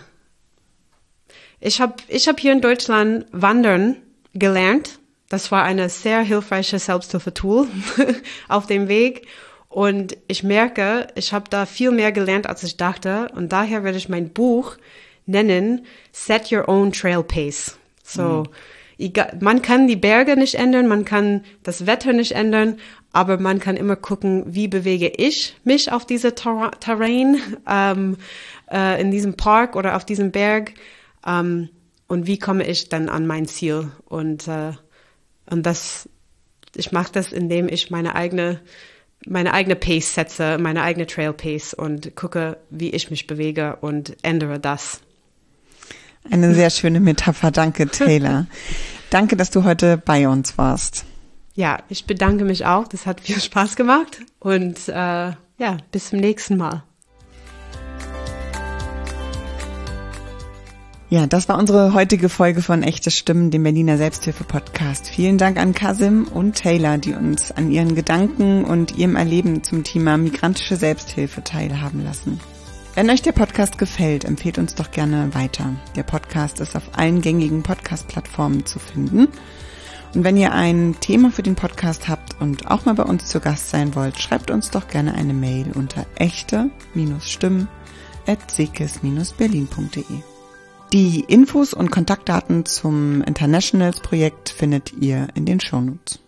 Ich habe ich hab hier in Deutschland Wandern gelernt. Das war eine sehr hilfreiche Selbsthilfe-Tool auf dem Weg. Und ich merke, ich habe da viel mehr gelernt, als ich dachte. Und daher werde ich mein Buch nennen Set Your Own Trail Pace. So, mhm. egal, man kann die Berge nicht ändern, man kann das Wetter nicht ändern, aber man kann immer gucken, wie bewege ich mich auf diese Ter- Terrain, ähm, äh, in diesem Park oder auf diesem Berg. Um, und wie komme ich dann an mein Ziel? Und, uh, und das, ich mache das, indem ich meine eigene, meine eigene Pace setze, meine eigene Trail Pace und gucke, wie ich mich bewege und ändere das. Eine sehr schöne Metapher. Danke, Taylor. Danke, dass du heute bei uns warst. Ja, ich bedanke mich auch. Das hat viel Spaß gemacht und uh, ja, bis zum nächsten Mal. Ja, das war unsere heutige Folge von Echte Stimmen, dem Berliner Selbsthilfe-Podcast. Vielen Dank an Kasim und Taylor, die uns an ihren Gedanken und ihrem Erleben zum Thema migrantische Selbsthilfe teilhaben lassen. Wenn euch der Podcast gefällt, empfehlt uns doch gerne weiter. Der Podcast ist auf allen gängigen Podcast-Plattformen zu finden. Und wenn ihr ein Thema für den Podcast habt und auch mal bei uns zu Gast sein wollt, schreibt uns doch gerne eine Mail unter echte Stimmen at sekes berlin punkt de. Die Infos und Kontaktdaten zum Internationals-Projekt findet ihr in den Shownotes.